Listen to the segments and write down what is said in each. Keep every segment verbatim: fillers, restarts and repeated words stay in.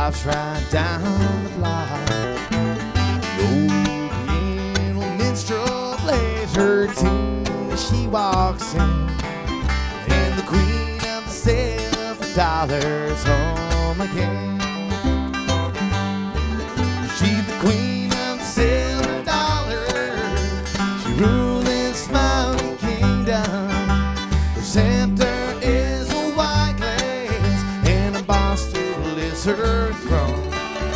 stops right down the block. The old piano minstrel plays her tune as she walks in, and the queen of the silver dollars home again. She's the queen of the silver dollars. She rules this smiling kingdom. The scepter is a white glass, and a bar stool is her throne.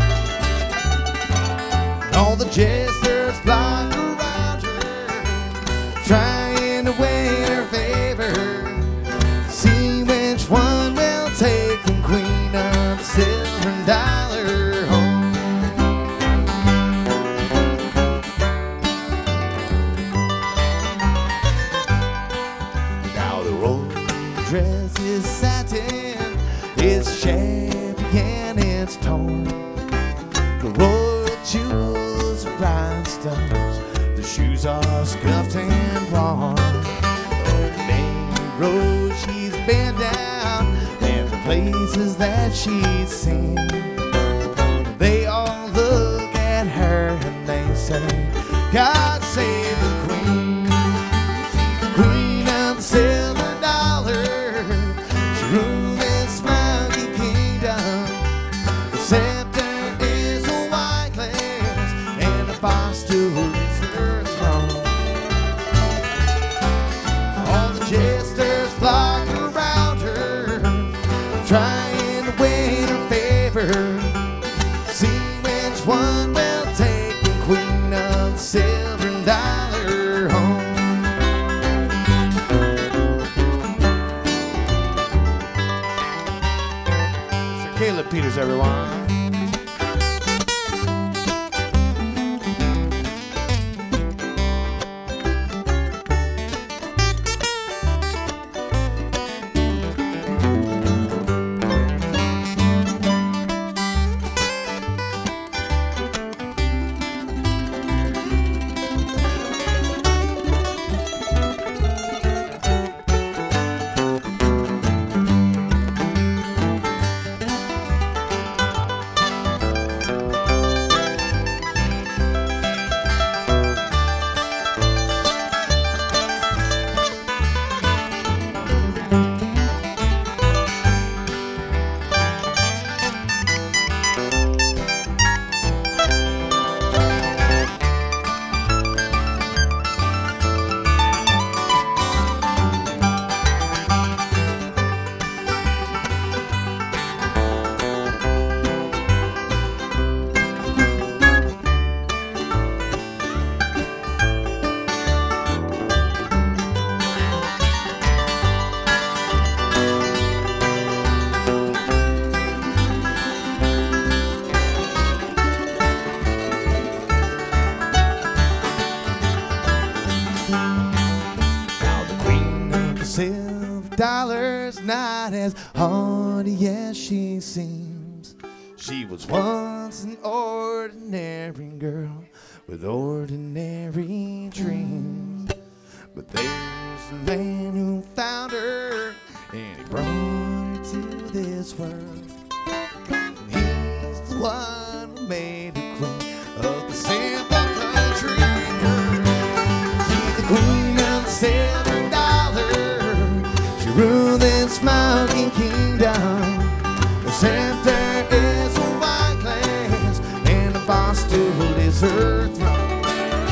And all the jesters flock around her, trying to win her favor. See which one will take the queen of the silver dollar home. Now the royal dress is satin, it's shabby and it's torn. The royal jewels are rhinestones, the shoes are scuffed and worn. Oh, Lady Rose, she's bent down, and the places that she's seen, they all look at her and they say, God save the queen. She's the queen of the silver dollar. She rules this smoky kingdom. The scepter is a white glass, and the bar stool is her throne. All the jesters flock around her, trying to win her favor. See which one will take the queen of the silver dollar home. Sir Caleb Peters, everyone. Dollars not as haughty as she seems. She was once an ordinary girl with ordinary dreams. But there's a man who found her, and he brought her to this world. And he's the one who made her queen of the simple country girl. She's the queen of the silver dollar. Rule this smoking kingdom. The scepter is a white glass, and the bar stool is her throne.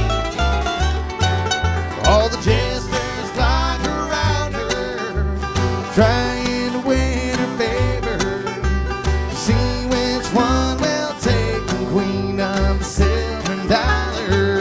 All the jesters flock around her, trying to win her favor. See which one will take the queen of the silver dollar